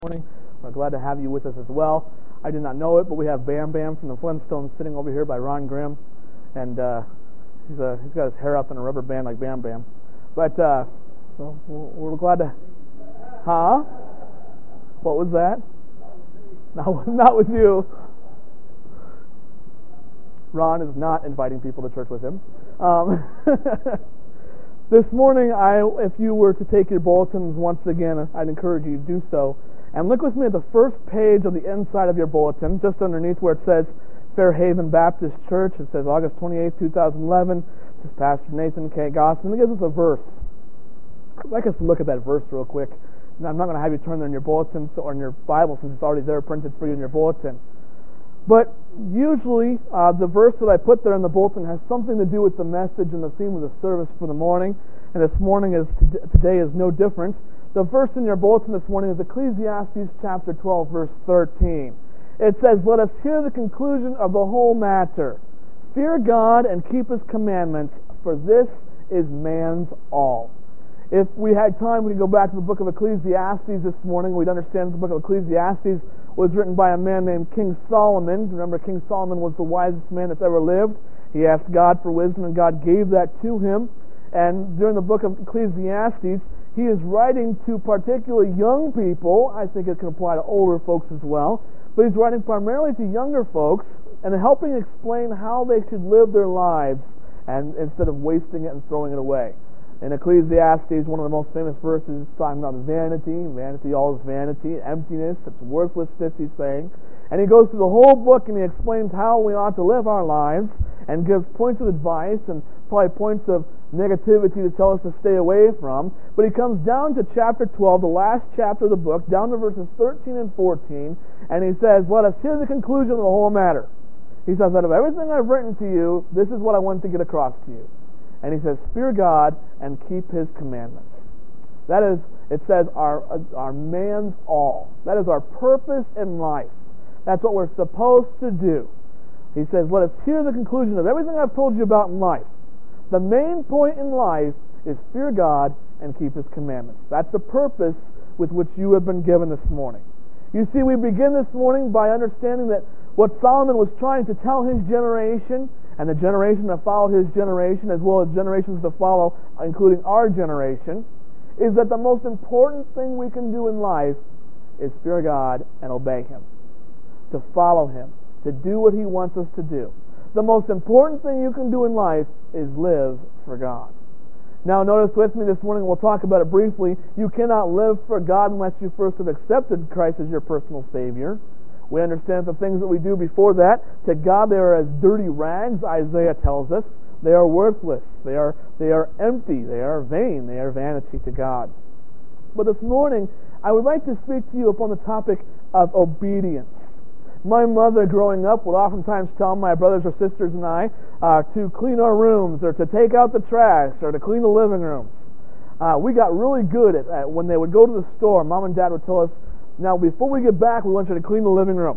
Morning. We're glad to have you with us as well. I did not know it, but we have Bam Bam from the Flintstones sitting over here by Ron Grimm, and he's got his hair up in a rubber band like Bam Bam. But so we're glad to. Huh? What was that? Not with you. Ron is not inviting people to church with him. This morning, if you were to take your bulletins once again, I'd encourage you to do so. And look with me at the first page of the inside of your bulletin, just underneath where it says Fairhaven Baptist Church. It says August 28, 2011. This is Pastor Nathan K. Goss, and it gives us a verse. I'd like us to look at that verse real quick. Now, I'm not going to have you turn there in your bulletins or in your Bible since it's already there printed for you in your bulletin. But usually, the verse that I put there in the bulletin has something to do with the message and the theme of the service for the morning. And today is no different. The verse in your bulletin this morning is Ecclesiastes chapter 12, verse 13. It says, "Let us hear the conclusion of the whole matter. Fear God and keep His commandments, for this is man's all." If we had time, we could go back to the book of Ecclesiastes this morning. We'd understand that the book of Ecclesiastes was written by a man named King Solomon. Remember, King Solomon was the wisest man that's ever lived. He asked God for wisdom, and God gave that to him. And during the book of Ecclesiastes, he is writing to particularly young people. I think it can apply to older folks as well. But he's writing primarily to younger folks and helping explain how they should live their lives and instead of wasting it and throwing it away. In Ecclesiastes, one of the most famous verses is talking about vanity. Vanity, all is vanity. Emptiness, it's worthlessness, he's saying. And he goes through the whole book and he explains how we ought to live our lives and gives points of advice and probably points of negativity to tell us to stay away from. But he comes down to chapter 12, the last chapter of the book, down to verses 13 and 14, and he says, "Let us hear the conclusion of the whole matter." He says, out of everything I've written to you, this is what I want to get across to you. And he says, fear God and keep His commandments. That is, it says, our man's all. That is our purpose in life. That's what we're supposed to do. He says, let us hear the conclusion of everything I've told you about in life. The main point in life is fear God and keep His commandments. That's the purpose with which you have been given this morning. You see, we begin this morning by understanding that what Solomon was trying to tell his generation, and the generation that followed his generation, as well as generations to follow, including our generation, is that the most important thing we can do in life is fear God and obey Him, to follow Him, to do what He wants us to do. The most important thing you can do in life is live for God. Now notice with me this morning, we'll talk about it briefly, you cannot live for God unless you first have accepted Christ as your personal Savior. We understand the things that we do before that, to God they are as dirty rags, Isaiah tells us. They are worthless. They are empty. They are vain. They are vanity to God. But this morning, I would like to speak to you upon the topic of obedience. My mother, growing up, would oftentimes tell my brothers or sisters and I to clean our rooms, or to take out the trash, or to clean the living rooms. We got really good at when they would go to the store, Mom and Dad would tell us, now before we get back, we want you to clean the living room.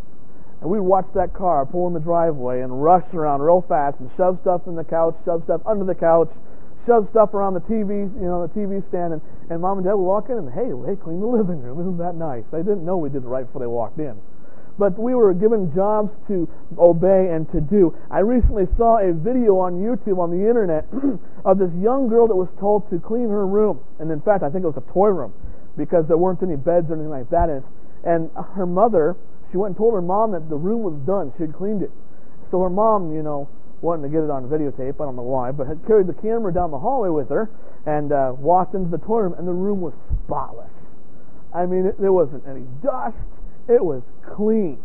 And we'd watch that car pull in the driveway and rush around real fast and shove stuff in the couch, shove stuff under the couch, shove stuff around the TV, the TV stand, and Mom and Dad would walk in and, hey, clean the living room. Isn't that nice? They didn't know we did it right before they walked in. But we were given jobs to obey and to do. I recently saw a video on YouTube, on the internet, of this young girl that was told to clean her room. And in fact, I think it was a toy room, because there weren't any beds or anything like that in it. And her mother, she went and told her mom that the room was done. She had cleaned it. So her mom, wanting to get it on videotape, I don't know why, but had carried the camera down the hallway with her and walked into the toy room, and the room was spotless. I mean, there wasn't any dust. It was clean.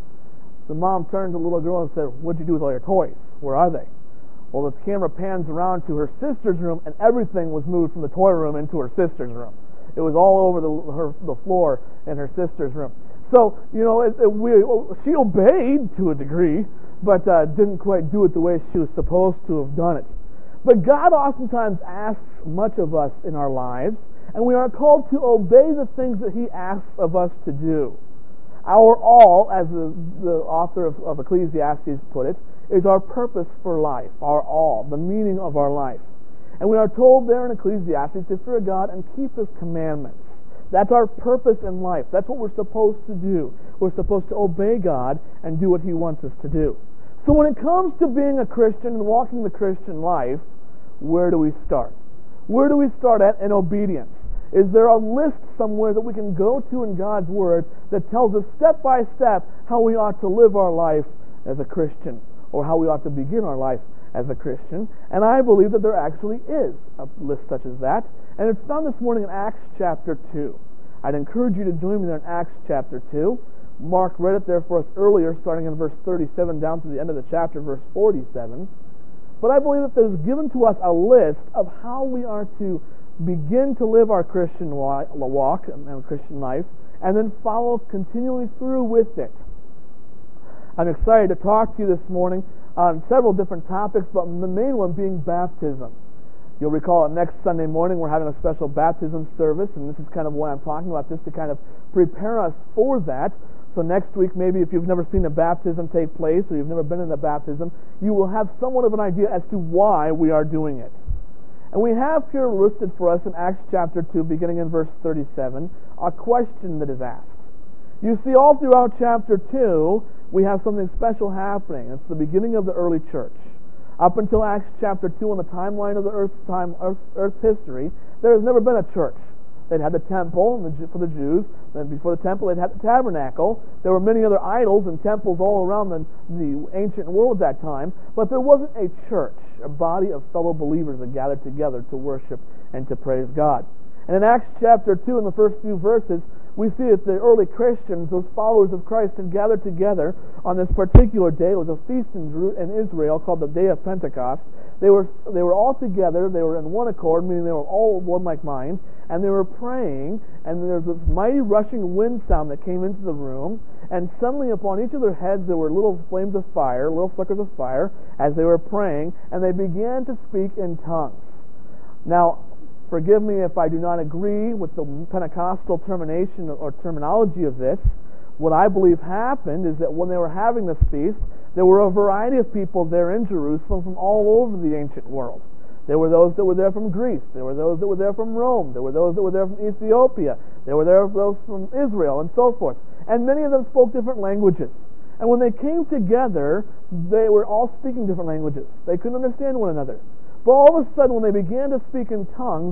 The mom turned to the little girl and said, "What'd you do with all your toys? Where are they?" Well, the camera pans around to her sister's room, and everything was moved from the toy room into her sister's room. It was all over the floor in her sister's room. So, she obeyed to a degree, but didn't quite do it the way she was supposed to have done it. But God oftentimes asks much of us in our lives, and we are called to obey the things that He asks of us to do. Our all, as the author of Ecclesiastes put it, is our purpose for life, our all, the meaning of our life. And we are told there in Ecclesiastes to fear God and keep His commandments. That's our purpose in life. That's what we're supposed to do. We're supposed to obey God and do what He wants us to do. So when it comes to being a Christian and walking the Christian life, where do we start? Where do we start at in obedience? Is there a list somewhere that we can go to in God's Word that tells us step by step how we ought to live our life as a Christian, or how we ought to begin our life as a Christian? And I believe that there actually is a list such as that, and it's found this morning in Acts chapter 2. I'd encourage you to join me there in Acts chapter 2. Mark read it there for us earlier, starting in verse 37 down to the end of the chapter, verse 47. But I believe that there's given to us a list of how we are to begin to live our Christian walk and Christian life, and then follow continually through with it. I'm excited to talk to you this morning on several different topics, but the main one being baptism. You'll recall that next Sunday morning we're having a special baptism service, and this is kind of why I'm talking about this, to kind of prepare us for that. So next week, maybe if you've never seen a baptism take place, or you've never been in a baptism, you will have somewhat of an idea as to why we are doing it. And we have here listed for us in Acts chapter 2, beginning in verse 37, a question that is asked. You see, all throughout chapter 2, we have something special happening. It's the beginning of the early church. Up until Acts chapter 2, on the timeline of the Earth's history, there has never been a church. They'd had the temple for the Jews. Then before the temple, they'd had the tabernacle. There were many other idols and temples all around the ancient world at that time. But there wasn't a church, a body of fellow believers that gathered together to worship and to praise God. And in Acts chapter 2, in the first few verses, we see that the early Christians, those followers of Christ, had gathered together on this particular day. It was a feast in Israel called the Day of Pentecost. They were all together. They were in one accord, meaning they were all one like mind, and they were praying, and there was this mighty rushing wind sound that came into the room, and suddenly upon each of their heads there were little flames of fire, little flickers of fire, as they were praying, and they began to speak in tongues. Now, forgive me if I do not agree with the Pentecostal termination or terminology of this. What I believe happened is that when they were having this feast, there were a variety of people there in Jerusalem from all over the ancient world. There were those that were there from Greece. There were those that were there from Rome. There were those that were there from Ethiopia. There were those from Israel, and so forth. And many of them spoke different languages. And when they came together, they were all speaking different languages. They couldn't understand one another. But all of a sudden, when they began to speak in tongues,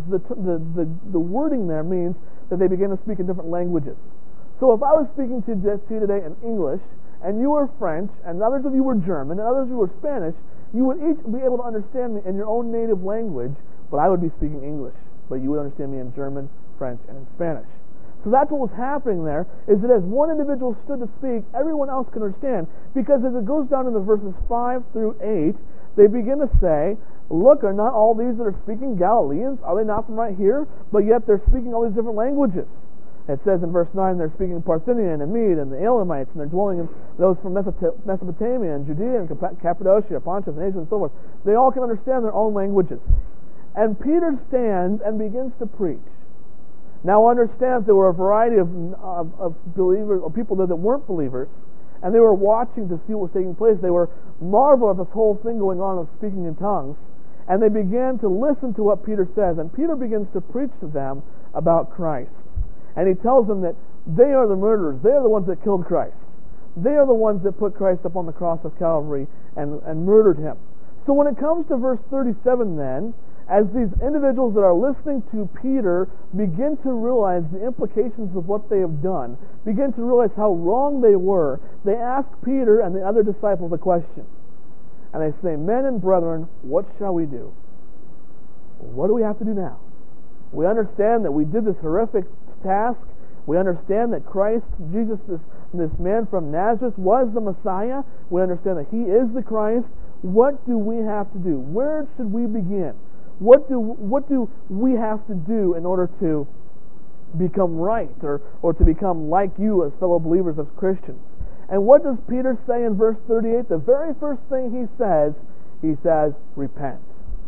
the wording there means that they began to speak in different languages. So if I was speaking to you today in English, and you were French, and others of you were German, and others of you were Spanish, you would each be able to understand me in your own native language, but I would be speaking English. But you would understand me in German, French, and in Spanish. So that's what was happening there, is that as one individual stood to speak, everyone else could understand. Because as it goes down into verses 5 through 8, they begin to say, look, are not all these that are speaking Galileans? Are they not from right here? But yet they're speaking all these different languages. It says in verse 9, they're speaking Parthian and Mede and the Elamites, and they're dwelling in those from Mesopotamia and Judea and Cappadocia, Pontus and Asia and so forth. They all can understand their own languages. And Peter stands and begins to preach. Now understand there were a variety of believers, or people there that weren't believers, and they were watching to see what was taking place. They were marveling at this whole thing going on of speaking in tongues, and they began to listen to what Peter says. And Peter begins to preach to them about Christ. And he tells them that they are the murderers. They are the ones that killed Christ. They are the ones that put Christ up on the cross of Calvary and murdered him. So when it comes to verse 37 then, as these individuals that are listening to Peter begin to realize the implications of what they have done, begin to realize how wrong they were, they ask Peter and the other disciples a question. And they say, men and brethren, what shall we do? What do we have to do now? We understand that we did this horrific task. We understand that Christ, Jesus, this man from Nazareth, was the Messiah. We understand that he is the Christ. What do we have to do? Where should we begin? What do we have to do in order to become right or to become like you as fellow believers, as Christians? And what does Peter say in verse 38? The very first thing he says, repent.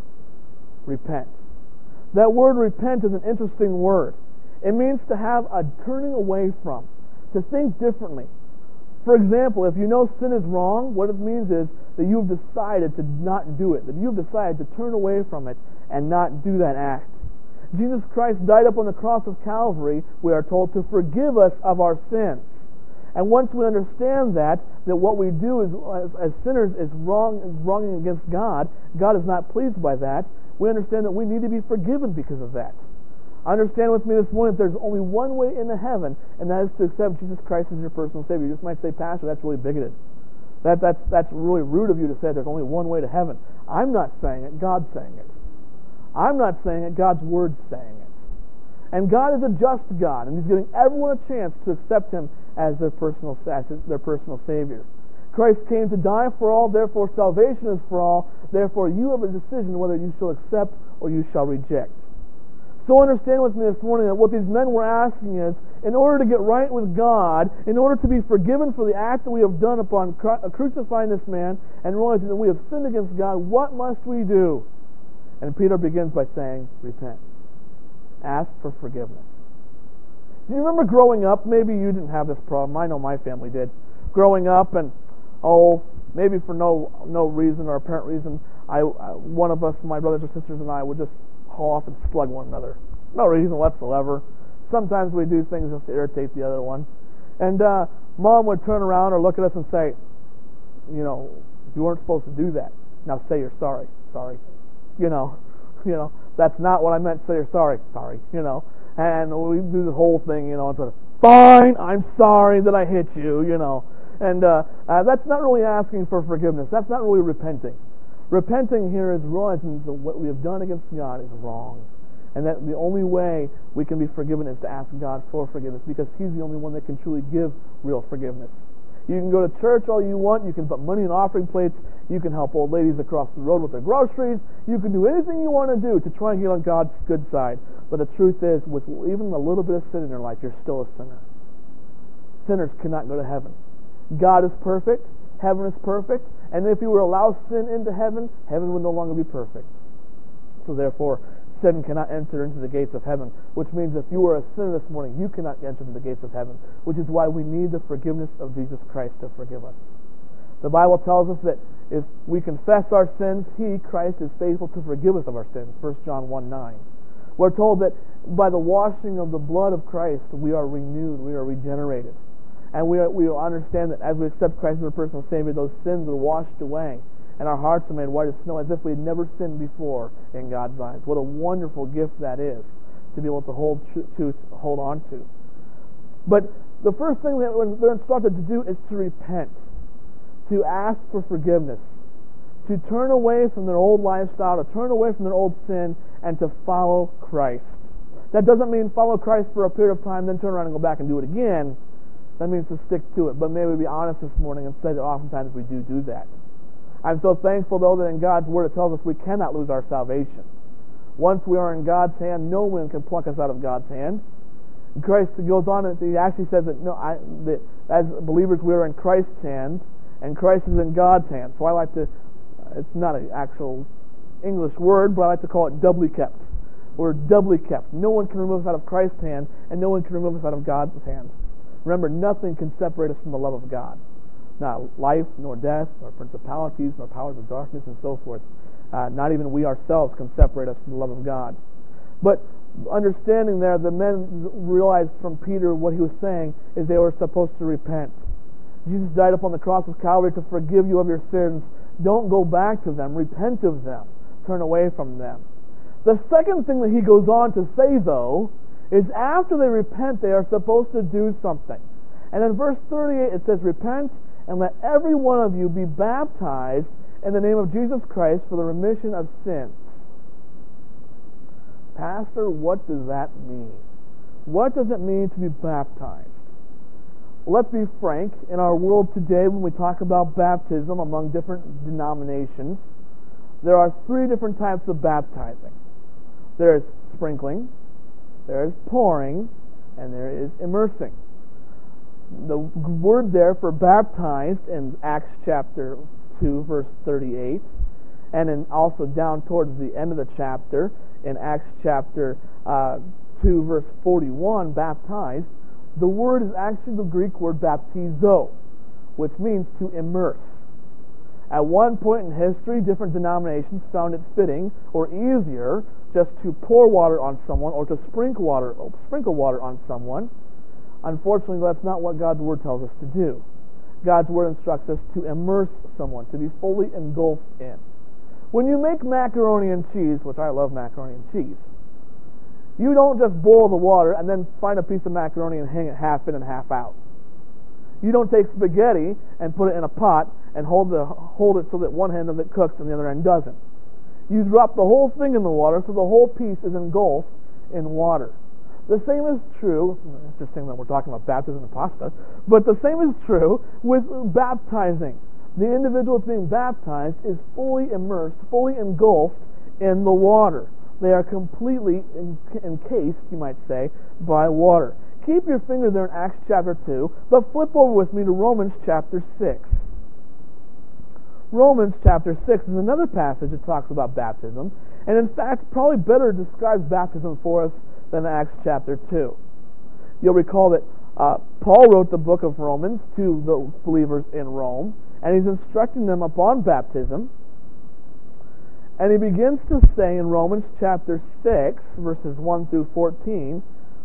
Repent. That word repent is an interesting word. It means to have a turning away from, to think differently. For example, if you know sin is wrong, what it means is that you've decided to not do it, that you've decided to turn away from it and not do that act. Jesus Christ died up on the cross of Calvary, we are told, to forgive us of our sins. And once we understand that what we do as sinners is wronging against God, God is not pleased by that, we understand that we need to be forgiven because of that. Understand with me this morning that there's only one way into heaven, and that is to accept Jesus Christ as your personal Savior. You just might say, Pastor, that's really bigoted. That's really rude of you to say there's only one way to heaven. I'm not saying it, God's saying it. I'm not saying it, God's Word's saying it. And God is a just God, and He's giving everyone a chance to accept Him as their personal Savior. Christ came to die for all, therefore salvation is for all. Therefore you have a decision whether you shall accept or you shall reject. So understand with me this morning that what these men were asking is, in order to get right with God, in order to be forgiven for the act that we have done upon crucifying this man and realizing that we have sinned against God, what must we do? And Peter begins by saying, repent. Ask for forgiveness. Do you remember growing up? Maybe you didn't have this problem. I know my family did. Growing up, and maybe for no reason or apparent reason, one of us, my brothers or sisters and I, would just haul off and slug one another. No reason whatsoever. Sometimes we do things just to irritate the other one. And Mom would turn around or look at us and say, you weren't supposed to do that. Now say you're sorry. Sorry. That's not what I meant. Say you're sorry. Sorry. And we do the whole thing, and sort of, fine, I'm sorry that I hit you, And that's not really asking for forgiveness. That's not really repenting. Repenting here is realizing that what we have done against God is wrong. And that the only way we can be forgiven is to ask God for forgiveness, because He's the only one that can truly give real forgiveness. You can go to church all you want. You can put money in offering plates. You can help old ladies across the road with their groceries. You can do anything you want to do to try and get on God's good side. But the truth is, with even a little bit of sin in your life, you're still a sinner. Sinners cannot go to heaven. God is perfect. Heaven is perfect. And if you were to allow sin into heaven, heaven would no longer be perfect. So therefore, sin cannot enter into the gates of heaven, which means if you are a sinner this morning, you cannot enter into the gates of heaven, which is why we need the forgiveness of Jesus Christ to forgive us. The Bible tells us that if we confess our sins, He, Christ, is faithful to forgive us of our sins, 1 John 1:9. We're told that by the washing of the blood of Christ, we are renewed, we are regenerated. And we understand that as we accept Christ as our personal Savior, those sins are washed away, and our hearts are made white as snow, as if we had never sinned before in God's eyes. What a wonderful gift that is to be able to hold on to. But the first thing that they're instructed to do is to repent, to ask for forgiveness, to turn away from their old lifestyle, to turn away from their old sin, and to follow Christ. That doesn't mean follow Christ for a period of time, then turn around and go back and do it again. That means to stick to it. But may we be honest this morning and say that oftentimes we do that. I'm so thankful, though, that in God's Word it tells us we cannot lose our salvation. Once we are in God's hand, no one can pluck us out of God's hand. And Christ goes on and He actually says that as believers we are in Christ's hand, and Christ is in God's hand. So I like to, it's not an actual English word, but I like to call it doubly kept. We're doubly kept. No one can remove us out of Christ's hand, and no one can remove us out of God's hand. Remember, nothing can separate us from the love of God. Not life, nor death, nor principalities, nor powers of darkness, and so forth. Not even we ourselves can separate us from the love of God. But understanding there, the men realized from Peter what he was saying is they were supposed to repent. Jesus died upon the cross of Calvary to forgive you of your sins. Don't go back to them. Repent of them. Turn away from them. The second thing that he goes on to say, though, is after they repent, they are supposed to do something. And in verse 38 it says, repent and let every one of you be baptized in the name of Jesus Christ for the remission of sins. Pastor, what does that mean? What does it mean to be baptized? Well, let's be frank. In our world today, when we talk about baptism among different denominations, there are three different types of baptizing. There is sprinkling, there is pouring, and there is immersing. The word there for baptized in Acts chapter 2, verse 38, and then also down towards the end of the chapter in Acts chapter 2, verse 41, baptized, the word is actually the Greek word baptizo, which means to immerse. At one point in history, different denominations found it fitting or easier just to pour water on someone or to sprinkle water on someone. Unfortunately, that's not what God's Word tells us to do. God's Word instructs us to immerse someone, to be fully engulfed in. When you make macaroni and cheese, which I love macaroni and cheese, you don't just boil the water and then find a piece of macaroni and hang it half in and half out. You don't take spaghetti and put it in a pot and hold it so that one end of it cooks and the other end doesn't. You drop the whole thing in the water so the whole piece is engulfed in water. The same is true, interesting that we're talking about baptism and pasta, but the same is true with baptizing. The individual that's being baptized is fully immersed, fully engulfed in the water. They are completely encased, you might say, by water. Keep your finger there in Acts chapter 2, but flip over with me to Romans chapter 6. Romans chapter 6 is another passage that talks about baptism, and in fact probably better describes baptism for us than Acts chapter 2. You'll recall that Paul wrote the book of Romans to the believers in Rome, and he's instructing them upon baptism. And he begins to say in Romans chapter 6, verses 1 through 14,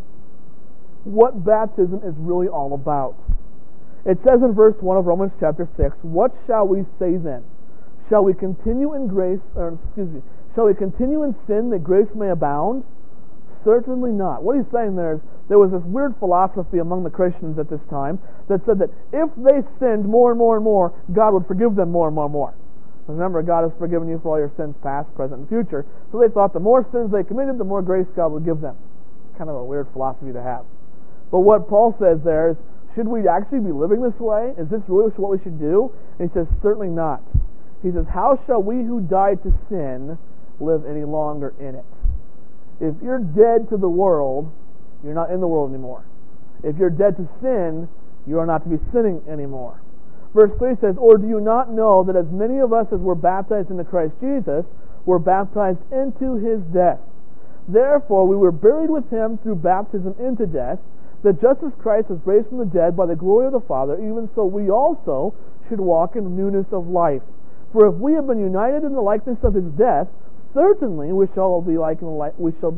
what baptism is really all about. It says in verse 1 of Romans chapter 6, "What shall we say then? Shall we continue in shall we continue in sin that grace may abound? Certainly not." What he's saying there is, there was this weird philosophy among the Christians at this time that said that if they sinned more and more and more, God would forgive them more and more and more. Remember, God has forgiven you for all your sins, past, present, and future. So they thought the more sins they committed, the more grace God would give them. Kind of a weird philosophy to have. But what Paul says there is, should we actually be living this way? Is this really what we should do? And he says, certainly not. He says, how shall we who died to sin live any longer in it? If you're dead to the world, you're not in the world anymore. If you're dead to sin, you are not to be sinning anymore. Verse 3 says, "Or do you not know that as many of us as were baptized into Christ Jesus were baptized into His death? Therefore we were buried with Him through baptism into death, that just as Christ was raised from the dead by the glory of the Father, even so we also should walk in newness of life. For if we have been united in the likeness of His death, certainly we shall be like in the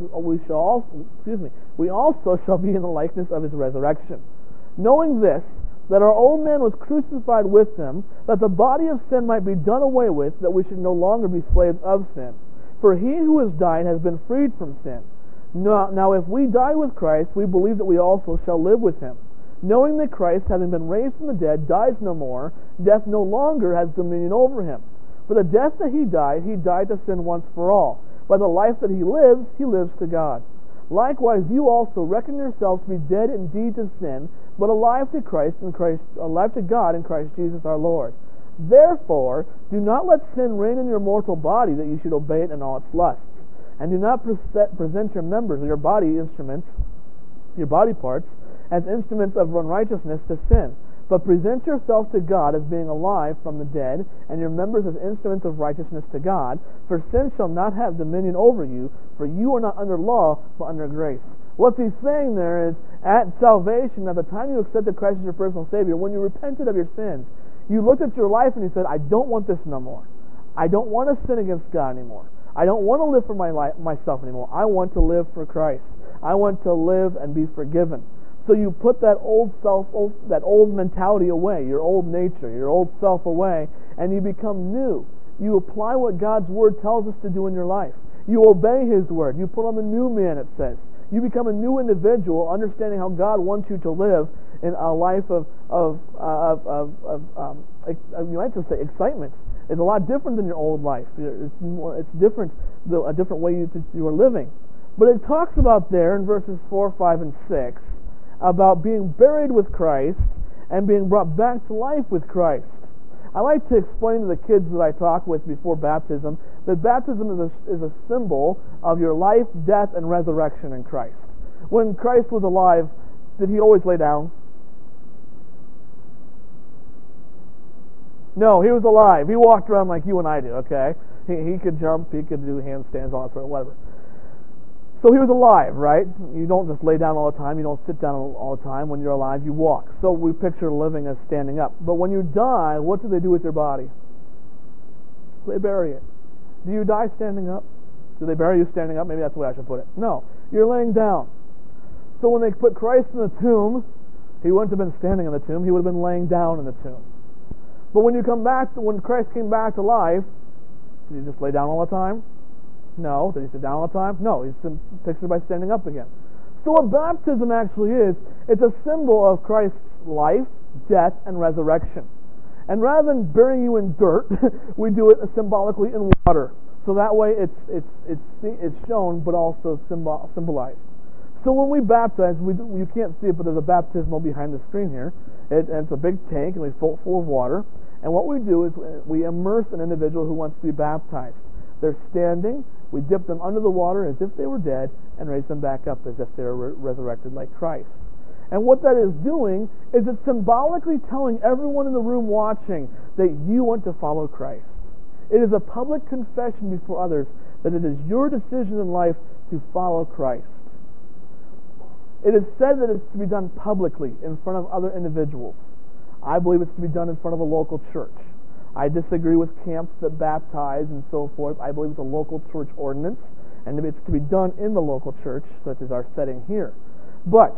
we also shall be in the likeness of His resurrection. Knowing this, that our old man was crucified with Him, that the body of sin might be done away with, that we should no longer be slaves of sin. For he who has died has been freed from sin. Now if we die with Christ, we believe that we also shall live with Him. Knowing that Christ, having been raised from the dead, dies no more, death no longer has dominion over Him. For the death that He died to sin once for all. By the life that He lives to God. Likewise, you also reckon yourselves to be dead indeed to sin, but alive to alive to God in Christ Jesus our Lord. Therefore, do not let sin reign in your mortal body, that you should obey it in all its lusts. And do not present your members or your body parts, as instruments of unrighteousness to sin, but present yourself to God as being alive from the dead, and your members as instruments of righteousness to God. For sin shall not have dominion over you, for you are not under law, but under grace. What he's saying there is, at salvation, at the time you accepted Christ as your personal Savior, when you repented of your sins, you looked at your life and you said, I don't want this no more. I don't want to sin against God anymore. I don't want to live for myself anymore. I want to live for Christ. I want to live and be forgiven. So you put that that old mentality away, your old nature, your old self away, and you become new. You apply what God's Word tells us to do in your life. You obey His Word. You put on the new man, it says. You become a new individual, understanding how God wants you to live in a life of you might just say excitement. It's a lot different than your old life. It's different, a different way you are living. But it talks about there in verses 4, 5, and 6 about being buried with Christ and being brought back to life with Christ. I like to explain to the kids that I talk with before baptism that baptism is a symbol of your life, death, and resurrection in Christ. When Christ was alive, did He always lay down? No, He was alive. He walked around like you and I do, okay? He could jump, He could do handstands, all that sort of whatever. So He was alive, right? You don't just lay down all the time. You don't sit down all the time. When you're alive, you walk. So we picture living as standing up. But when you die, what do they do with your body? They bury it. Do you die standing up? Do they bury you standing up? Maybe that's the way I should put it. No, you're laying down. So when they put Christ in the tomb, he wouldn't have been standing in the tomb. He would have been laying down in the tomb. But when when Christ came back to life, did he just lay down all the time? No. Did he sit down all the time? No. He's pictured by standing up again. So what baptism actually is, it's a symbol of Christ's life, death, and resurrection. And rather than burying you in dirt, we do it symbolically in water. So that way it's shown, but also symbolized. So when we baptize, you can't see it, but there's a baptismal behind the screen here. And it's a big tank, and we fill it full of water. And what we do is we immerse an individual who wants to be baptized. They're standing, we dip them under the water as if they were dead, and raise them back up as if they were resurrected like Christ. And what that is doing is it's symbolically telling everyone in the room watching that you want to follow Christ. It is a public confession before others that it is your decision in life to follow Christ. It is said that it's to be done publicly in front of other individuals. I believe it's to be done in front of a local church. I disagree with camps that baptize and so forth. I believe it's a local church ordinance, and it's to be done in the local church, such as our setting here. But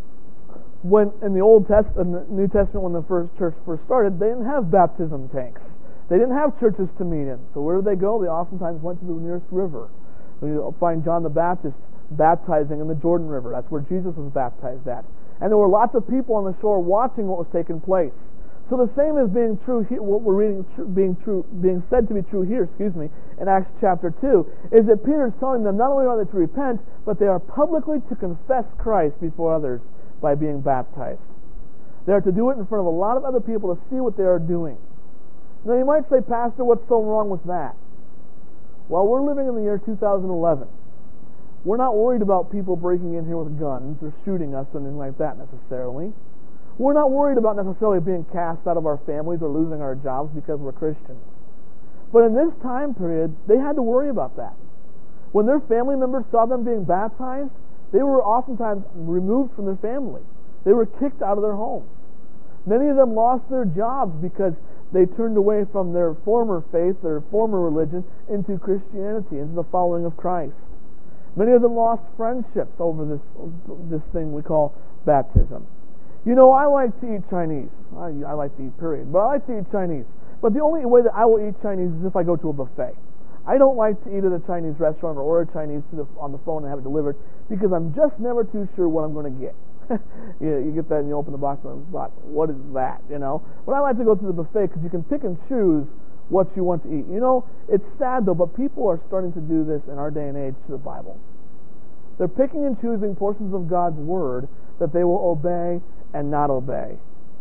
when in the New Testament, when the first church first started, they didn't have baptism tanks. They didn't have churches to meet in. So where did they go? They oftentimes went to the nearest river. You'll find John the Baptist baptizing in the Jordan River. That's where Jesus was baptized at. And there were lots of people on the shore watching what was taking place. So the same is being true here, what we're reading being said to be true here, in Acts chapter 2, is that Peter is telling them not only are they to repent, but they are publicly to confess Christ before others by being baptized. They are to do it in front of a lot of other people to see what they are doing. Now you might say, Pastor, what's so wrong with that? Well, we're living in the year 2011. We're not worried about people breaking in here with guns or shooting us or anything like that necessarily. We're not worried about necessarily being cast out of our families or losing our jobs because we're Christians. But in this time period, they had to worry about that. When their family members saw them being baptized, they were oftentimes removed from their family. They were kicked out of their homes. Many of them lost their jobs because they turned away from their former faith, their former religion, into Christianity, into the following of Christ. Many of them lost friendships over this thing we call baptism. You know, I like to eat Chinese. I like to eat, period. But I like to eat Chinese. But the only way that I will eat Chinese is if I go to a buffet. I don't like to eat at a Chinese restaurant or order Chinese on the phone and have it delivered because I'm just never too sure what I'm going to get. You get that and you open the box and what is that, you know? But I like to go to the buffet because you can pick and choose what you want to eat. You know, it's sad though, but people are starting to do this in our day and age to the Bible. They're picking and choosing portions of God's Word that they will obey and not obey.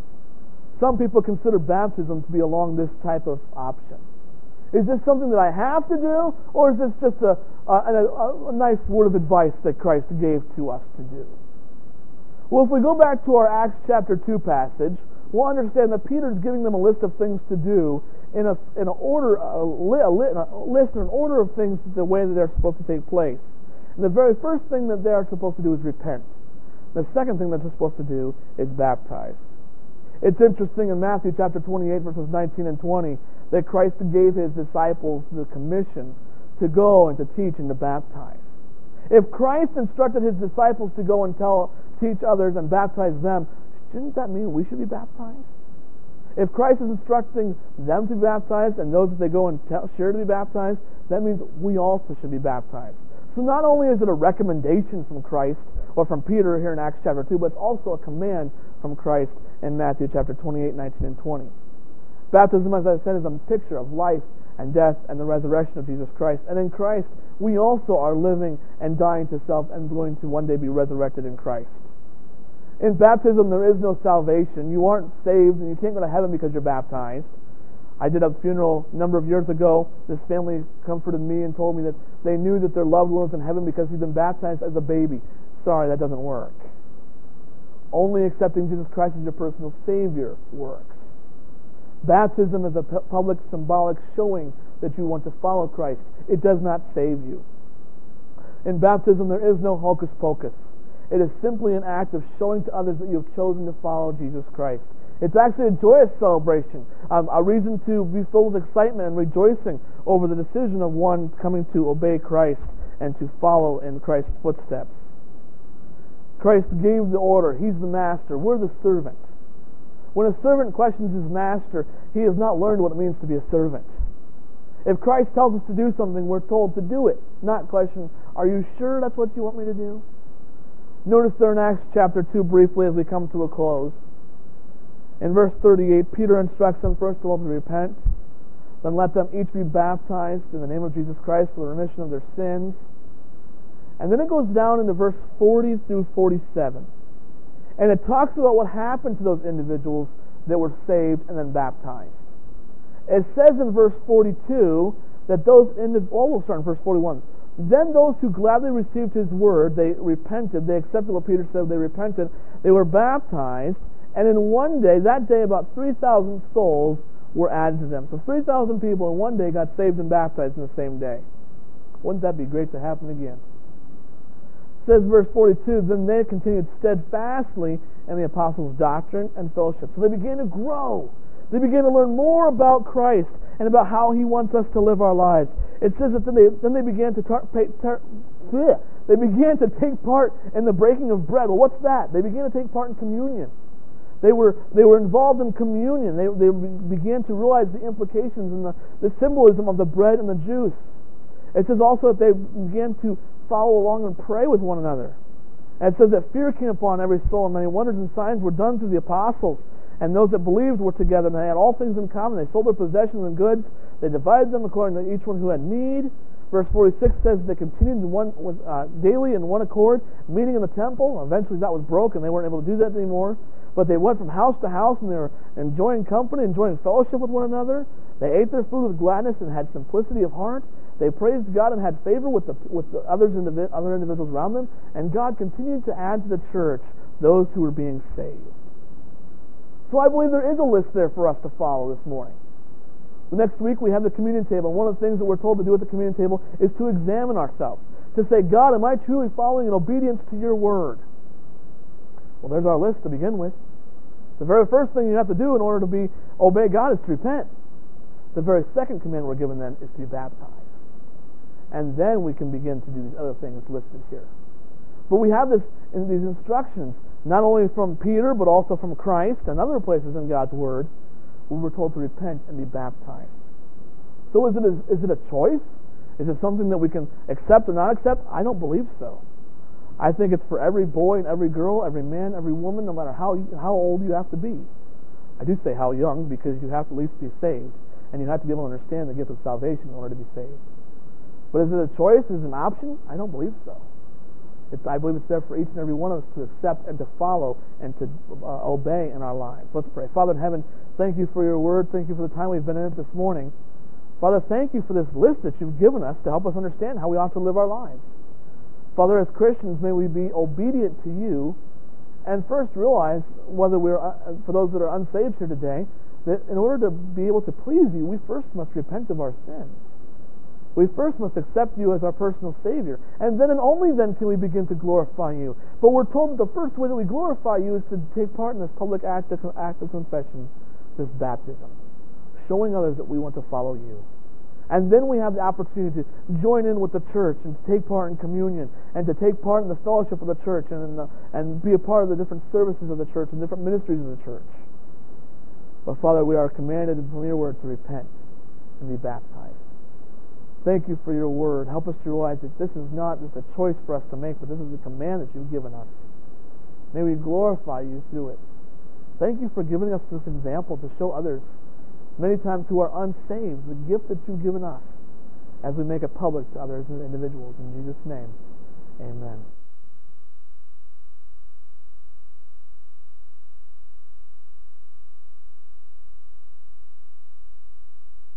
Some people consider baptism to be along this type of option. Is this something that I have to do, or is this just a nice word of advice that Christ gave to us to do? Well, if we go back to our Acts chapter 2 passage, we'll understand that Peter's giving them a list of things to do in a list or an order of things the way that they're supposed to take place. And the very first thing that they are supposed to do is repent. The second thing that they're supposed to do is baptize. It's interesting in Matthew chapter 28, verses 19 and 20, that Christ gave His disciples the commission to go and to teach and to baptize. If Christ instructed His disciples to go and teach others and baptize them, shouldn't that mean we should be baptized? If Christ is instructing them to be baptized and those that they go and share to be baptized, that means we also should be baptized. So not only is it a recommendation from Christ or from Peter here in Acts chapter 2, but it's also a command from Christ in Matthew chapter 28, 19, and 20. Baptism, as I said, is a picture of life and death and the resurrection of Jesus Christ. And in Christ, we also are living and dying to self and going to one day be resurrected in Christ. In baptism, there is no salvation. You aren't saved and you can't go to heaven because you're baptized. I did a funeral a number of years ago. This family comforted me and told me that they knew that their loved one was in heaven because he'd been baptized as a baby. Sorry, that doesn't work. Only accepting Jesus Christ as your personal Savior works. Baptism is a public symbolic showing that you want to follow Christ. It does not save you. In baptism, there is no hocus pocus. It is simply an act of showing to others that you have chosen to follow Jesus Christ. It's actually a joyous celebration, a reason to be filled with excitement and rejoicing over the decision of one coming to obey Christ and to follow in Christ's footsteps. Christ gave the order. He's the master. We're the servant. When a servant questions his master, he has not learned what it means to be a servant. If Christ tells us to do something, we're told to do it, not question, are you sure that's what you want me to do? Notice there in Acts chapter 2 briefly as we come to a close. In verse 38, Peter instructs them first of all to repent, then let them each be baptized in the name of Jesus Christ for the remission of their sins. And then it goes down into verse 40 through 47. And it talks about what happened to those individuals that were saved and then baptized. It says in verse 42 that we'll start in verse 41. Then those who gladly received his word, they repented, they accepted what Peter said, they repented, they were baptized, and in one day, that day about 3,000 souls were added to them. So 3,000 people in one day got saved and baptized in the same day. Wouldn't that be great to happen again? It says verse 42, then they continued steadfastly in the apostles' doctrine and fellowship. So they began to grow. They began to learn more about Christ and about how He wants us to live our lives. It says that then they began to they began to take part in the breaking of bread. Well, what's that? They began to take part in communion. They were involved in communion. They began to realize the implications and the symbolism of the bread and the juice. It says also that they began to follow along and pray with one another. And it says that fear came upon every soul, and many wonders and signs were done through the apostles. And those that believed were together, and they had all things in common. They sold their possessions and goods. They divided them according to each one who had need. Verse 46 says they continued daily in one accord, meeting in the temple. Eventually that was broken. They weren't able to do that anymore. But they went from house to house, and they were enjoying company, enjoying fellowship with one another. They ate their food with gladness and had simplicity of heart. They praised God and had favor with the other individuals around them. And God continued to add to the church those who were being saved. So I believe there is a list there for us to follow this morning. Next week we have the communion table. One of the things that we're told to do at the communion table is to examine ourselves. To say, God, am I truly following in obedience to your word? Well, there's our list to begin with. The very first thing you have to do in order to obey God is to repent. The very second command we're given then is to be baptized. And then we can begin to do these other things listed here. But we have these instructions, not only from Peter, but also from Christ and other places in God's Word, where we're told to repent and be baptized. So is it a choice? Is it something that we can accept or not accept? I don't believe so. I think it's for every boy and every girl, every man, every woman, no matter how old you have to be. I do say how young, because you have to at least be saved, and you have to be able to understand the gift of salvation in order to be saved. But is it a choice? Is it an option? I don't believe so. I believe it's there for each and every one of us to accept and to follow and to obey in our lives. Let's pray. Father in heaven, thank you for your word. Thank you for the time we've been in it this morning. Father, thank you for this list that you've given us to help us understand how we ought to live our lives. Father, as Christians, may we be obedient to you and first realize, whether for those that are unsaved here today, that in order to be able to please you, we first must repent of our sins. We first must accept you as our personal Savior. And then and only then can we begin to glorify you. But we're told that the first way that we glorify you is to take part in this public act of confession, this baptism, showing others that we want to follow you. And then we have the opportunity to join in with the church and to take part in communion and to take part in the fellowship of the church and be a part of the different services of the church and different ministries of the church. But Father, we are commanded from your word to repent and be baptized. Thank you for your word. Help us to realize that this is not just a choice for us to make, but this is a command that you've given us. May we glorify you through it. Thank you for giving us this example to show others, many times who are unsaved, the gift that you've given us as we make it public to others and individuals. In Jesus' name, amen.